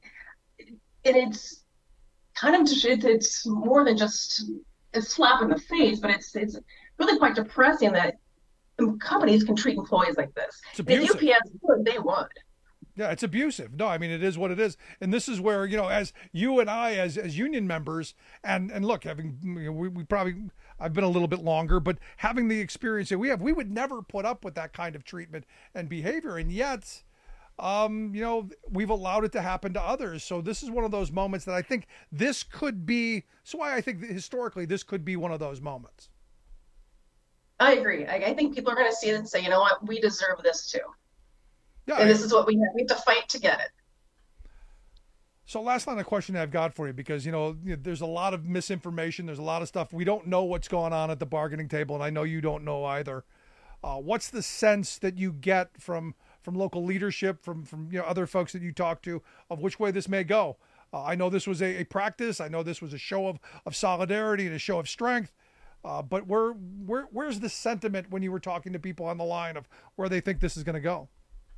It's kind of it's more than just a slap in the face, but it's really quite depressing that companies can treat employees like this. It's abusive. If UPS would, they would. Yeah, it's abusive. No, I mean, it is what it is. And this is where, as you and I, as union members, and look, having, we probably, I've been a little bit longer, but having the experience that we have, we would never put up with that kind of treatment and behavior. And yet, we've allowed it to happen to others. So this is one of those moments that I think this could be, so why I think that historically this could be one of those moments. I agree. I think people are going to see it and say, you know what, we deserve this too. Yeah, and this is what we have. We have to fight to get it. So last line of question I've got for you, because, there's a lot of misinformation. There's a lot of stuff. We don't know what's going on at the bargaining table, and I know you don't know either. What's the sense that you get from local leadership, from other folks that you talk to, of which way this may go? I know this was a practice. I know this was a show of solidarity and a show of strength. But where's the sentiment when you were talking to people on the line of where they think this is going to go?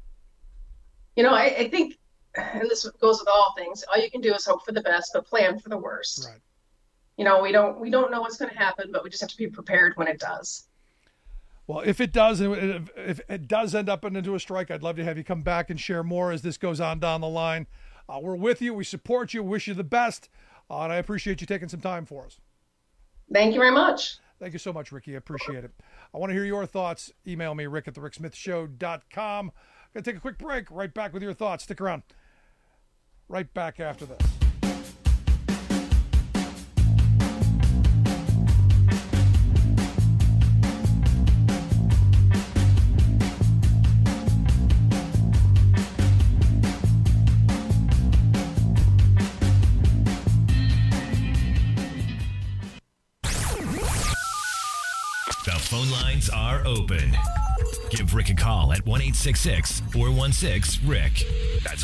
I think, and this goes with all things, all you can do is hope for the best, but plan for the worst. Right. We don't know what's going to happen, but we just have to be prepared when it does. Well, if it does end up into a strike, I'd love to have you come back and share more as this goes on down the line. We're with you. We support you. Wish you the best. And I appreciate you taking some time for us. Thank you very much. Thank you so much, Ricky. I appreciate it. I want to hear your thoughts. Email me, rick@thericksmithshow.com. Going to take a quick break. Right back with your thoughts. Stick around. Right back after this. The phone lines are open. Give Rick a call at 1-866-416-RICK. That's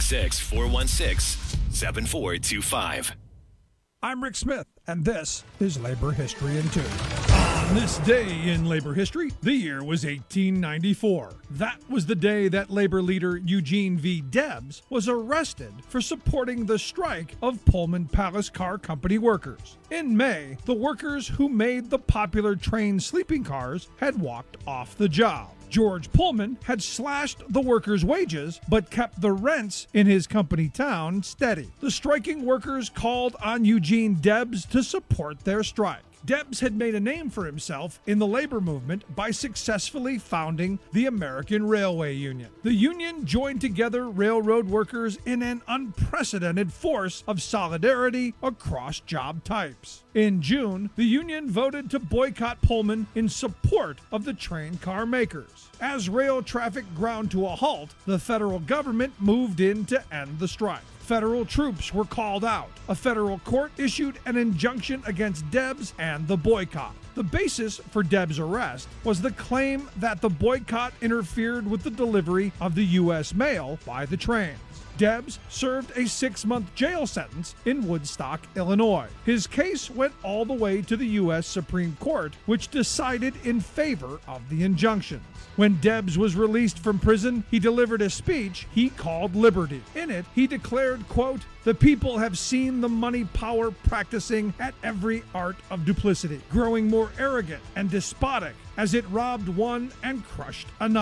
1-866-416-7425. I'm Rick Smith, and this is Labor History in 2. On this day in labor history, the year was 1894. That was the day that labor leader Eugene V. Debs was arrested for supporting the strike of Pullman Palace Car Company workers. In May, the workers who made the popular train sleeping cars had walked off the job. George Pullman had slashed the workers' wages, but kept the rents in his company town steady. The striking workers called on Eugene Debs to support their strike. Debs had made a name for himself in the labor movement by successfully founding the American Railway Union. The union joined together railroad workers in an unprecedented force of solidarity across job types. In June, the union voted to boycott Pullman in support of the train car makers. As rail traffic ground to a halt, the federal government moved in to end the strike. Federal troops were called out. A federal court issued an injunction against Debs and the boycott. The basis for Debs' arrest was the claim that the boycott interfered with the delivery of the U.S. mail by the trains. Debs served a 6-month jail sentence in Woodstock, Illinois. His case went all the way to the U.S. Supreme Court, which decided in favor of the injunctions. When Debs was released from prison, he delivered a speech he called Liberty. In it, he declared, quote, "The people have seen the money power practicing at every art of duplicity, growing more arrogant and despotic as it robbed one and crushed another.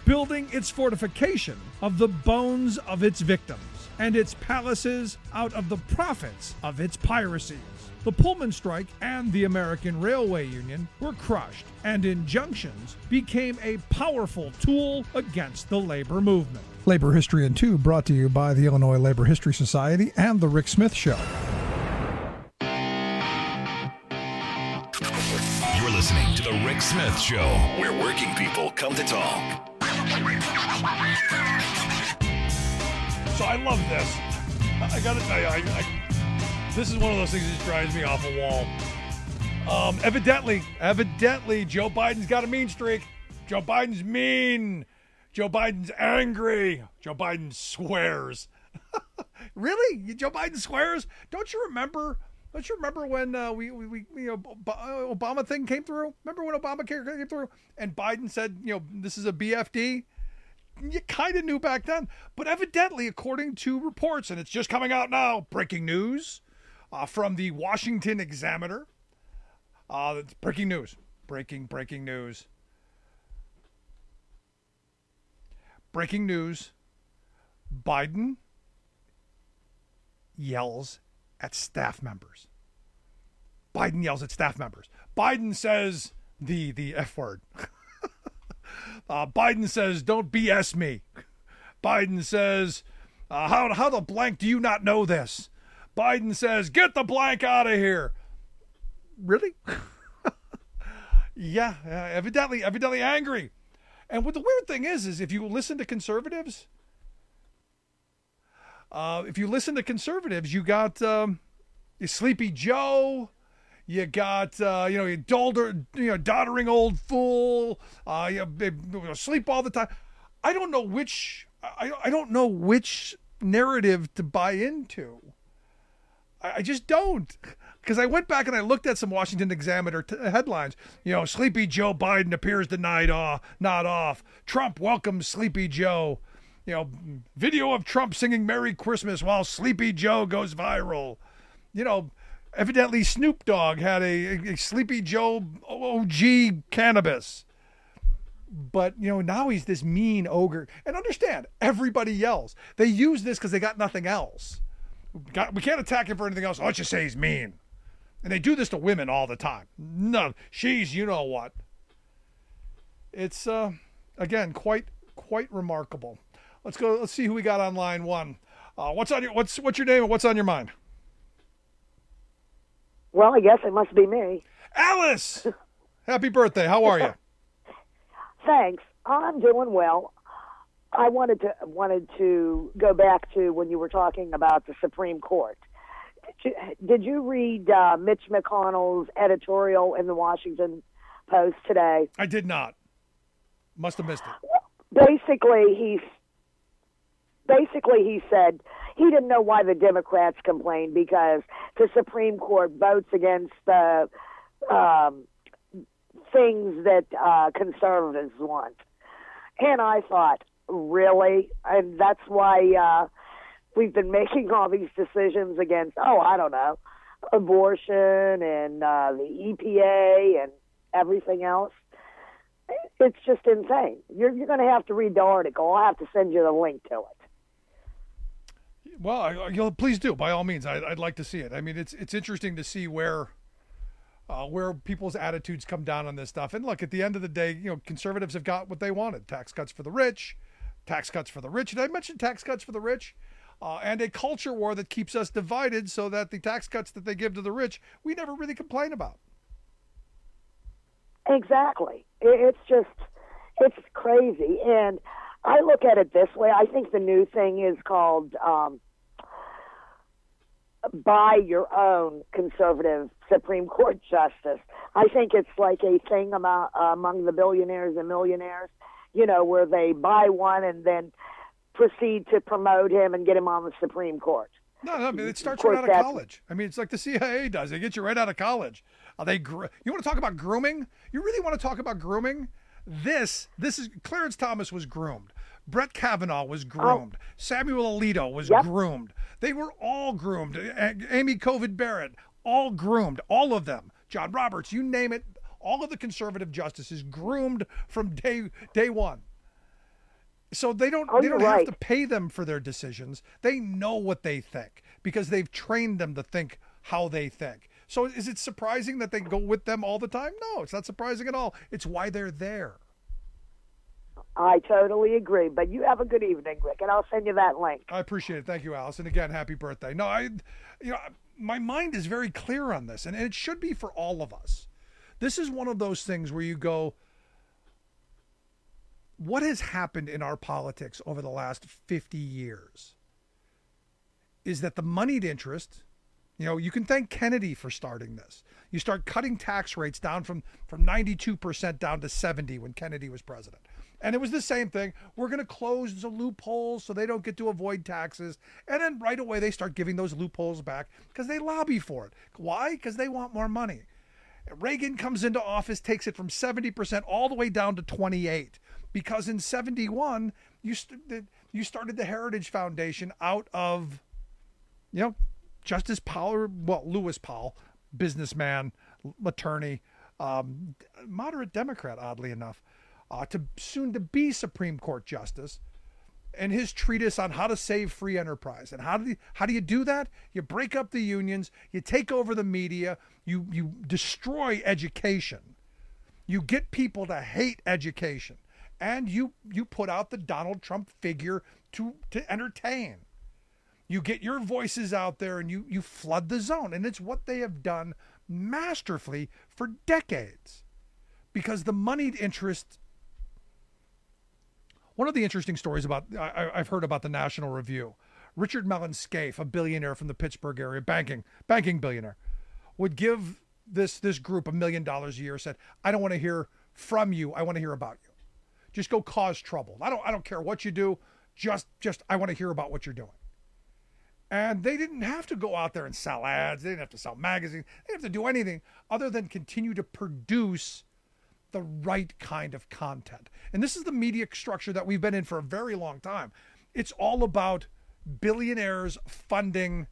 building its fortification of the bones of its victims, and its palaces out of the profits of its piracies. The Pullman strike and the American Railway Union were crushed, and injunctions became a powerful tool against the labor movement. Labor History in 2 brought to you by the Illinois Labor History Society and The Rick Smith Show. You're listening to The Rick Smith Show, where working people come to talk. So I love this. I got to tell you, this is one of those things that just drives me off a wall. Evidently, Joe Biden's got a mean streak. Joe Biden's mean. Joe Biden's angry. Joe Biden swears. Really? Joe Biden swears? Don't you remember when Obama thing came through? Remember when Obamacare came through and Biden said, this is a BFD? You kind of knew back then. But evidently, according to reports, and it's just coming out now, breaking news from the Washington Examiner. Breaking news. Breaking news. Breaking news. Biden yells at staff members. Biden says the F word. Biden says, don't BS me. Biden says, how the blank do you not know this? Biden says, get the blank out of here. Really? Yeah, evidently angry. And what the weird thing is if you listen to conservatives, you got Sleepy Joe, you got doddering old fool, sleep all the time. I don't know which narrative to buy into. I just don't. Because I went back and I looked at some Washington Examiner headlines. Sleepy Joe Biden appears to nod off. Trump welcomes Sleepy Joe. Video of Trump singing Merry Christmas while Sleepy Joe goes viral. Evidently Snoop Dogg had a Sleepy Joe OG cannabis. But, now he's this mean ogre. And understand, everybody yells. They use this because they got nothing else. We can't attack him for anything else. Let's just say he's mean. And they do this to women all the time. No, she's you know what. It's, again, quite remarkable. Let's go. Let's see who we got on line one. What's your name and what's on your mind? Well, I guess it must be me. Alice! Happy birthday. How are you? Thanks. I'm doing well. I wanted to go back to when you were talking about the Supreme Court. Did you read Mitch McConnell's editorial in the Washington Post today? I did not. Must have missed it. Basically, he said he didn't know why the Democrats complained because the Supreme Court votes against the things that conservatives want. And I thought, really? And that's why we've been making all these decisions against, I don't know, abortion and the EPA and everything else. It's just insane. You're going to have to read the article. I'll have to send you the link to it. Well, please do. By all means, I'd like to see it. I mean, it's interesting to see where people's attitudes come down on this stuff. And look, at the end of the day, conservatives have got what they wanted: tax cuts for the rich. Did I mention tax cuts for the rich? And a culture war that keeps us divided, so that the tax cuts that they give to the rich, we never really complain about. Exactly. It's crazy. And I look at it this way. I think the new thing is called buy your own conservative Supreme Court justice. I think it's like a thing among the billionaires and millionaires, where they buy one and then proceed to promote him and get him on the Supreme Court. No, I mean, it starts right out of college. I mean, it's like the CIA does. They get you right out of college. You want to talk about grooming? You really want to talk about grooming? This is Clarence Thomas was groomed. Brett Kavanaugh was groomed. Samuel Alito was groomed. They were all groomed. Amy Covid Barrett, all groomed. All of them. John Roberts, you name it. All of the conservative justices groomed from day one. So they don't have to pay them for their decisions. They know what they think because they've trained them to think how they think. So is it surprising that they go with them all the time? No, it's not surprising at all. It's why they're there. I totally agree. But you have a good evening, Rick, and I'll send you that link. I appreciate it. Thank you, Alice. And again, happy birthday. No, my mind is very clear on this, and it should be for all of us. This is one of those things where you go, what has happened in our politics over the last 50 years is that the moneyed interest, you can thank Kennedy for starting this. You start cutting tax rates down from 92% down to 70 when Kennedy was president. And it was the same thing. We're going to close the loopholes so they don't get to avoid taxes. And then right away they start giving those loopholes back because they lobby for it. Why? Because they want more money. Reagan comes into office, takes it from 70% all the way down to 28%. Because in 71, you started the Heritage Foundation out of, Justice Powell, Lewis Powell, businessman, attorney, moderate Democrat, oddly enough, soon to be Supreme Court Justice, and his treatise on how to save free enterprise. And how do you do that? You break up the unions, you take over the media, you destroy education, you get people to hate education, and you put out the Donald Trump figure to entertain. You get your voices out there and you flood the zone. And it's what they have done masterfully for decades. Because the moneyed interest. One of the interesting stories I've heard about the National Review, Richard Mellon Scaife, a billionaire from the Pittsburgh area, banking billionaire, would give this group $1 million a year, said, I don't want to hear from you. I want to hear about you. Just go cause trouble. I don't care what you do. Just I want to hear about what you're doing. And they didn't have to go out there and sell ads. They didn't have to sell magazines. They didn't have to do anything other than continue to produce the right kind of content. And this is the media structure that we've been in for a very long time. It's all about billionaires funding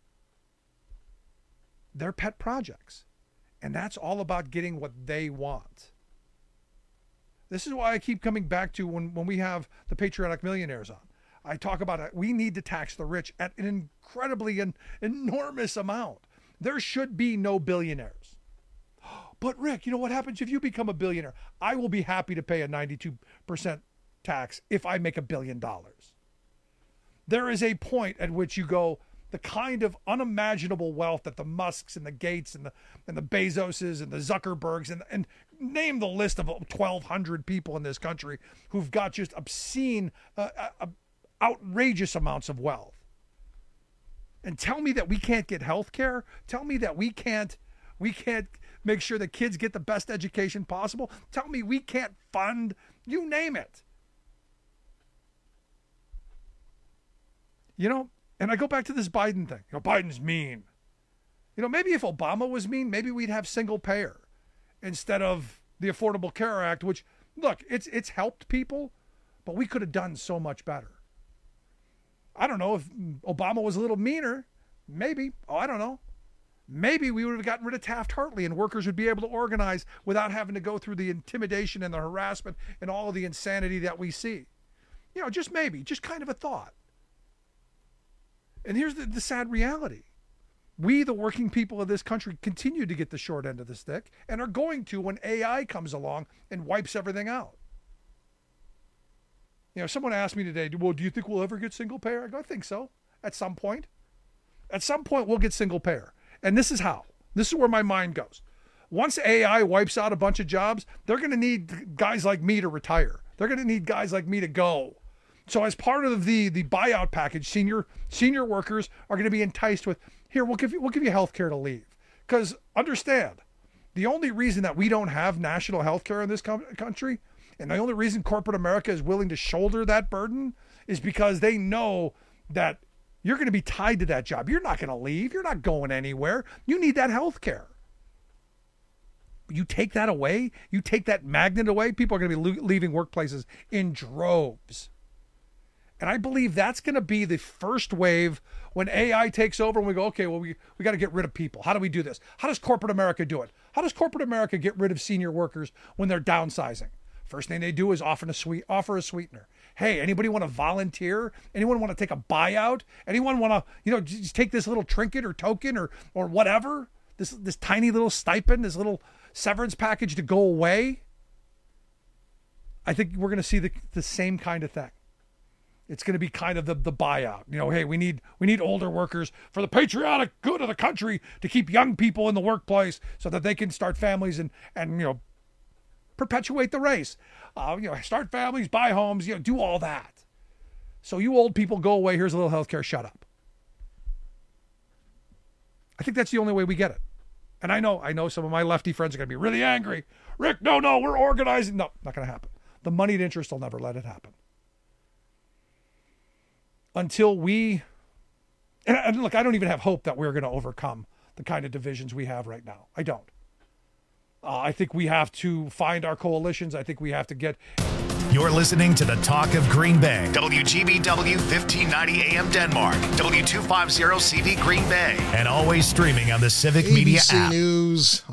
their pet projects. And that's all about getting what they want. This is why I keep coming back to when we have the Patriotic Millionaires on. I talk about it. We need to tax the rich at an incredibly enormous amount. There should be no billionaires. But Rick, what happens if you become a billionaire? I will be happy to pay a 92% tax if I make $1 billion. There is a point at which you go, the kind of unimaginable wealth that the Musks and the Gates and the Bezoses and the Zuckerbergs and name the list of 1,200 people in this country who've got just obscene, outrageous amounts of wealth. And tell me that we can't get health care? Tell me that we can't make sure that kids get the best education possible? Tell me we can't fund, you name it. And I go back to this Biden thing. Biden's mean. Maybe if Obama was mean, maybe we'd have single payer instead of the Affordable Care Act, which, look, it's helped people, but we could have done so much better. I don't know if Obama was a little meaner. Maybe. I don't know. Maybe we would have gotten rid of Taft-Hartley and workers would be able to organize without having to go through the intimidation and the harassment and all of the insanity that we see. Just maybe, just kind of a thought. And here's the sad reality. We, the working people of this country, continue to get the short end of the stick and are going to when AI comes along and wipes everything out. Someone asked me today, well, do you think we'll ever get single payer? I go, I think so. At some point. At some point, we'll get single payer. And this is how. This is where my mind goes. Once AI wipes out a bunch of jobs, they're going to need guys like me to retire. They're going to need guys like me to go. So as part of the buyout package, senior workers are going to be enticed with, here, we'll give you health care to leave. Because understand, the only reason that we don't have national health care in this country, and the only reason corporate America is willing to shoulder that burden, is because they know that you're going to be tied to that job. You're not going to leave. You're not going anywhere. You need that health care. You take that away, you take that magnet away, people are going to be leaving workplaces in droves. And I believe that's going to be the first wave when AI takes over and we go, okay, well, we got to get rid of people. How do we do this? How does corporate America do it? How does corporate America get rid of senior workers when they're downsizing? First thing they do is offer a sweetener. Hey, anybody want to volunteer? Anyone want to take a buyout? Anyone want to, just take this little trinket or token or whatever? This tiny little stipend, this little severance package to go away? I think we're going to see the same kind of thing. It's going to be kind of the buyout. Hey, we need older workers for the patriotic good of the country to keep young people in the workplace so that they can start families and perpetuate the race. Start families, buy homes, do all that. So you old people go away. Here's a little healthcare. Shut up. I think that's the only way we get it. And I know some of my lefty friends are going to be really angry. Rick, no, we're organizing. No, not going to happen. The moneyed interest will never let it happen. Until we, and look, I don't even have hope that we're going to overcome the kind of divisions we have right now. I don't. I think we have to find our coalitions. I think we have to get... You're listening to the Talk of Green Bay. WGBW 1590 AM Denmark. W250 CD Green Bay. And always streaming on the Civic Media app. News.